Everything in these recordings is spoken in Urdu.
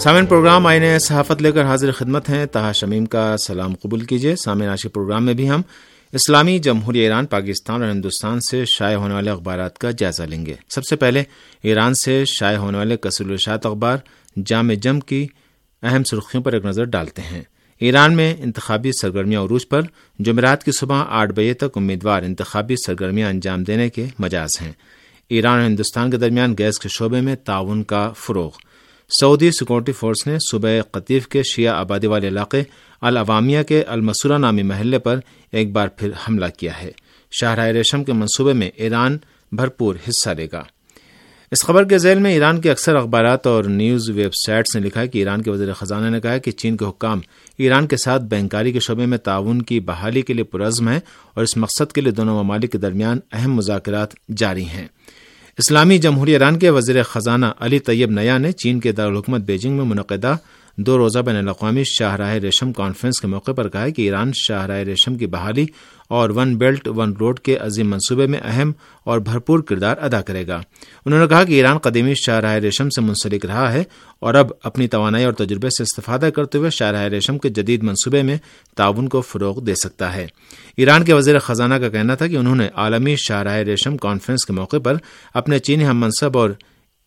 سامعین، پروگرام آئین صحافت لے کر حاضر خدمت ہیں. طاہر شمیم کا سلام قبول کیجیے. سامعین، آج کے پروگرام میں بھی ہم اسلامی جمہوریہ ایران، پاکستان اور ہندوستان سے شائع ہونے والے اخبارات کا جائزہ لیں گے. سب سے پہلے ایران سے شائع ہونے والے کثیر الاشاعت اخبار جام جم کی اہم سرخیوں پر ایک نظر ڈالتے ہیں. ایران میں انتخابی سرگرمیاں عروج پر. جمعرات کی صبح 8 بجے تک امیدوار انتخابی سرگرمیاں انجام دینے کے مجاز ہیں. ایران اور ہندوستان کے درمیان گیس کے شعبے میں تعاون کا فروغ. سعودی سیکورٹی فورس نے صوبہ قطیف کے شیعہ آبادی والے علاقے العوامیہ کے المسورہ نامی محلے پر ایک بار پھر حملہ کیا ہے. شاہراہ ریشم کے منصوبے میں ایران بھرپور حصہ لے گا. اس خبر کے ذیل میں ایران کے اکثر اخبارات اور نیوز ویب سائٹس نے لکھا ہے کہ ایران کے وزیر خزانہ نے کہا ہے کہ چین کے حکام ایران کے ساتھ بینکاری کے شعبے میں تعاون کی بحالی کے لیے پرعزم ہیں اور اس مقصد کے لیے دونوں ممالک کے درمیان اہم مذاکرات جاری ہیں. اسلامی جمہوریہ ایران کے وزیر خزانہ علی طیب نیا نے چین کے دارالحکومت بیجنگ میں منعقدہ 2 روزہ بین الاقوامی شاہراہ ریشم کانفرنس کے موقع پر کہا ہے کہ ایران شاہراہ ریشم کی بحالی اور ون بیلٹ ون روڈ کے عظیم منصوبے میں اہم اور بھرپور کردار ادا کرے گا. انہوں نے کہا کہ ایران قدیمی شاہراہ ریشم سے منسلک رہا ہے اور اب اپنی توانائی اور تجربے سے استفادہ کرتے ہوئے شاہراہ ریشم کے جدید منصوبے میں تعاون کو فروغ دے سکتا ہے. ایران کے وزیر خزانہ کا کہنا تھا کہ انہوں نے عالمی شاہراہ ریشم کانفرنس کے موقع پر اپنے چینی ہم منصب اور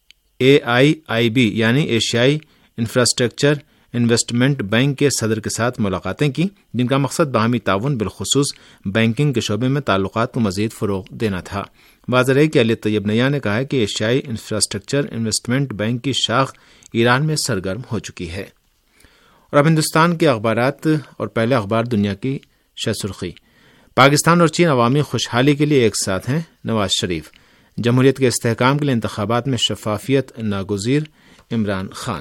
AIIB یعنی ایشیائی انفراسٹرکچر انویسٹمنٹ بینک کے صدر کے ساتھ ملاقاتیں کی، جن کا مقصد باہمی تعاون بالخصوص بینکنگ کے شعبے میں تعلقات کو مزید فروغ دینا تھا. واضح ہے کہ علی طیب نیا نے کہا ہے کہ ایشیائی انفراسٹرکچر انویسٹمنٹ بینک کی شاخ ایران میں سرگرم ہو چکی ہے. اور اب ہندوستان کے اخبارات اور پہلے اخبار دنیا کی شہ سرخی. پاکستان اور چین عوامی خوشحالی کے لیے ایک ساتھ ہیں. نواز شریف. جمہوریت کے استحکام کے لیے انتخابات میں شفافیت ناگزیر. عمران خان.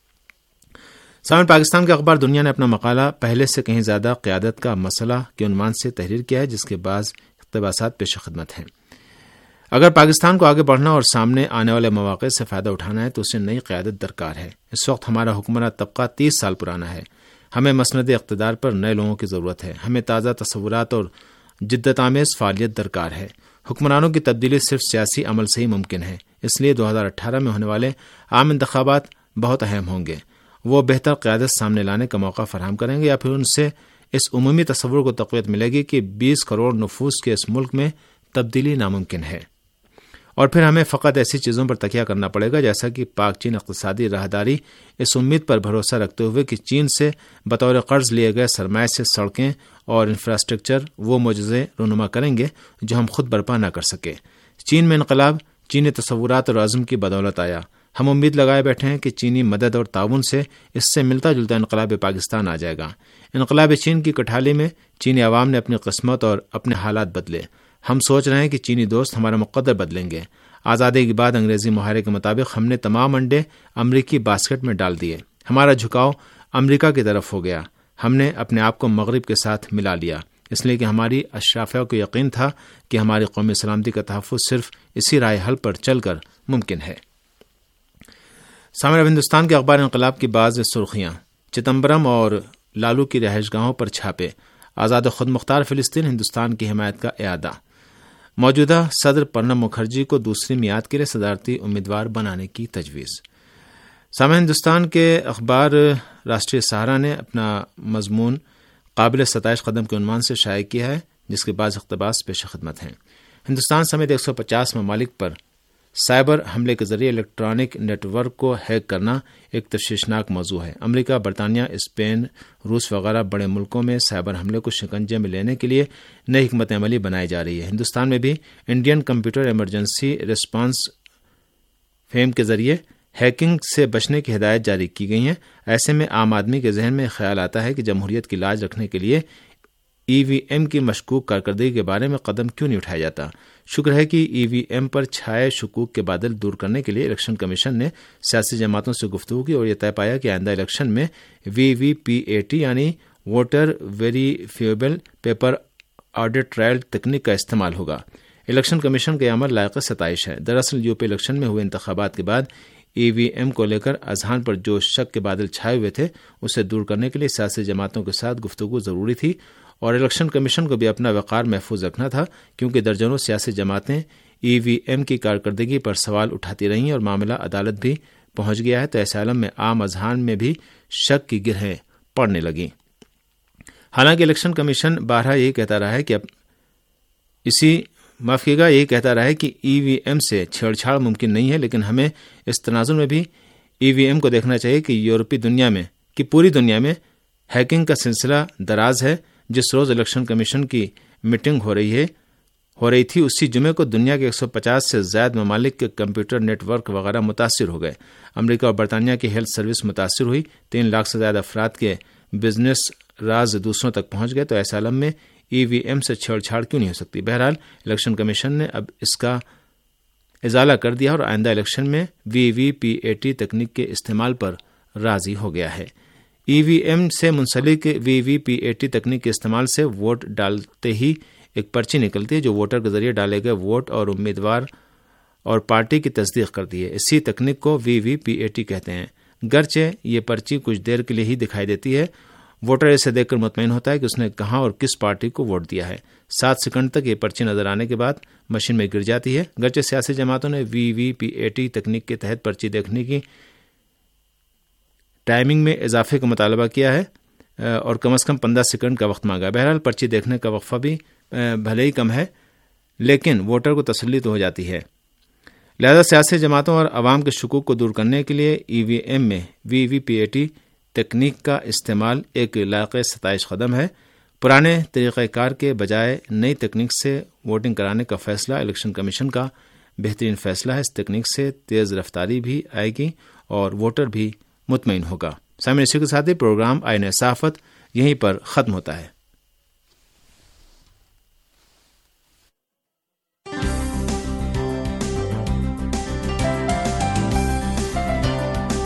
سامعین، پاکستان کے اخبار دنیا نے اپنا مقالہ پہلے سے کہیں زیادہ قیادت کا مسئلہ کے عنوان سے تحریر کیا ہے، جس کے بعض اقتباسات پیش خدمت ہیں. اگر پاکستان کو آگے بڑھنا اور سامنے آنے والے مواقع سے فائدہ اٹھانا ہے تو اسے نئی قیادت درکار ہے. اس وقت ہمارا حکمراں طبقہ 30 سال پرانا ہے. ہمیں مسند اقتدار پر نئے لوگوں کی ضرورت ہے. ہمیں تازہ تصورات اور جدت آمیز فعالیت درکار ہے. حکمرانوں کی تبدیلی صرف سیاسی عمل سے ہی ممکن ہے. اس لیے 2018 میں ہونے والے عام انتخابات بہت اہم ہوں گے. وہ بہتر قیادت سامنے لانے کا موقع فراہم کریں گے یا پھر ان سے اس عمومی تصور کو تقویت ملے گی کہ 20 کروڑ نفوس کے اس ملک میں تبدیلی ناممکن ہے، اور پھر ہمیں فقط ایسی چیزوں پر تکیہ کرنا پڑے گا جیسا کہ پاک چین اقتصادی راہداری اس امید پر بھروسہ رکھتے ہوئے کہ چین سے بطور قرض لیے گئے سرمایہ سے سڑکیں اور انفراسٹرکچر وہ معجزے رونما کریں گے جو ہم خود برپا نہ کر سکے. چین میں انقلاب چینی تصورات اور عزم کی بدولت آیا. ہم امید لگائے بیٹھے ہیں کہ چینی مدد اور تعاون سے اس سے ملتا جلتا انقلاب پاکستان آ جائے گا. انقلاب چین کی کٹھالی میں چینی عوام نے اپنی قسمت اور اپنے حالات بدلے. ہم سوچ رہے ہیں کہ چینی دوست ہمارا مقدر بدلیں گے. آزادی کے بعد انگریزی محاورے کے مطابق ہم نے تمام انڈے امریکی باسکٹ میں ڈال دیے. ہمارا جھکاؤ امریکہ کی طرف ہو گیا. ہم نے اپنے آپ کو مغرب کے ساتھ ملا لیا، اس لیے کہ ہماری اشرافیہ کو یقین تھا کہ ہماری قومی سلامتی کا تحفظ صرف اسی رائے حل پر چل کر ممکن ہے. سامنے ہندوستان کے اخبار انقلاب کی بعض سرخیاں. چدمبرم اور لالو کی رہائش گاہوں پر چھاپے. آزاد و خود مختار فلسطین ہندوستان کی حمایت کا اعادہ. موجودہ صدر پرنب مکھرجی کو دوسری میعاد کے لیے صدارتی امیدوار بنانے کی تجویز. سامنے ہندوستان کے اخبار راشٹریہ سہارا نے اپنا مضمون قابل ستائش قدم کے عنوان سے شائع کیا ہے، جس کے بعض اقتباس پیش خدمت ہیں. ہندوستان سمیت 150 ممالک پر سائبر حملے کے ذریعے الیکٹرانک نیٹ ورک کو ہیک کرنا ایک تشویشناک موضوع ہے. امریکہ، برطانیہ، اسپین، روس وغیرہ بڑے ملکوں میں سائبر حملے کو شکنجے میں لینے کے لیے نئی حکمت عملی بنائی جا رہی ہے. ہندوستان میں بھی Indian computer emergency response team کے ذریعے ہیکنگ سے بچنے کی ہدایت جاری کی گئی ہیں. ایسے میں عام آدمی کے ذہن میں خیال آتا ہے کہ جمہوریت کی لاج رکھنے کے لیے EVM کی مشکوک کارکردگی کے بارے میں قدم کیوں نہیں اٹھایا جاتا. شکر ہے کہ EVM پر چھائے شکوک کے بادل دور کرنے کے لیے الیکشن کمیشن نے سیاسی جماعتوں سے گفتگو کی اور یہ طے پایا کہ آئندہ الیکشن میں VVPAT یعنی voter verifiable paper audit trail تکنیک کا استعمال ہوگا. الیکشن کمیشن کا یہ عمل لائق ستائش ہے. دراصل UP الیکشن میں ہوئے انتخابات کے بعد EVM کو لے کر اذہان پر جو شک کے بادل چھائے ہوئے تھے اسے دور کرنے کے لیے سیاسی جماعتوں کے ساتھ گفتگو ضروری تھی اور الیکشن کمیشن کو بھی اپنا وقار محفوظ رکھنا تھا، کیونکہ درجنوں سیاسی جماعتیں EVM کی کارکردگی پر سوال اٹھاتی رہیں اور معاملہ عدالت بھی پہنچ گیا ہے تو ایسے عالم میں عام اذہان میں بھی شک کی گرہیں پڑنے لگیں۔ حالانکہ الیکشن کمیشن بارہا یہی کہتا رہا ہے کہ یہی کہتا رہا ہے کہ ای وی ایم سے چھیڑ چھاڑ ممکن نہیں ہے، لیکن ہمیں اس تناظر میں بھی ای وی ایم کو دیکھنا چاہیے کہ یورپی دنیا میں پوری دنیا میں ہیکنگ کا سلسلہ دراز ہے۔ جس روز الیکشن کمیشن کی میٹنگ ہو رہی تھی اسی جمعے کو دنیا کے 150 سے زائد ممالک کے کمپیوٹر نیٹ ورک وغیرہ متاثر ہو گئے۔ امریکہ اور برطانیہ کی ہیلتھ سروس متاثر ہوئی، 3 لاکھ سے زیادہ افراد کے بزنس راز دوسروں تک پہنچ گئے۔ تو ایسے عالم میں ای وی ایم سے چھیڑ چھاڑ کیوں نہیں ہو سکتی؟ بہرحال الیکشن کمیشن نے اب اس کا ازالہ کر دیا اور آئندہ الیکشن میں وی وی پی اے ٹی تکنیک کے استعمال پر راضی ہو گیا ہے۔ ای وی ایم سے منسلک وی وی پی اے ٹی تکنیک کے استعمال سے ووٹ ڈالتے ہی ایک پرچی نکلتی ہے جو ووٹر کے ذریعے ڈالے گئے ووٹ اور امیدوار اور پارٹی کی تصدیق کرتی ہے۔ اسی تکنیک کو وی وی پی اے ٹی کہتے ہیں۔ گرچہ یہ پرچی کچھ دیر کے لیے ہی دکھائی دیتی ہے، ووٹر اسے دیکھ کر مطمئن ہوتا ہے کہ اس نے کہاں اور کس پارٹی کو ووٹ دیا ہے۔ 7 سیکنڈ تک یہ پرچی نظر آنے کے بعد مشین میں گر جاتی ہے۔ گرچہ سیاسی جماعتوں نے وی وی پی اے ٹی تکنیک کے تحت پرچی دیکھنے کی ٹائمنگ میں اضافے کا مطالبہ کیا ہے اور کم از کم 15 سیکنڈ کا وقت مانگا۔ بہرحال پرچی دیکھنے کا وقفہ بھی بھلے ہی کم ہے، لیکن ووٹر کو تسلی تو ہو جاتی ہے۔ لہذا سیاسی جماعتوں اور عوام کے شکوک کو دور کرنے کے لیے ای وی ایم میں وی وی پی اے ٹی تکنیک کا استعمال ایک لائق ستائش قدم ہے۔ پرانے طریقہ کار کے بجائے نئی تکنیک سے ووٹنگ کرانے کا فیصلہ الیکشن کمیشن کا بہترین فیصلہ ہے۔ اس تکنیک سے تیز رفتاری بھی آئے گی اور ووٹر بھی مطمئن ہوگا۔ سامعین، اسی کے ساتھ ہی پروگرام آئین صحافت یہیں پر ختم ہوتا ہے۔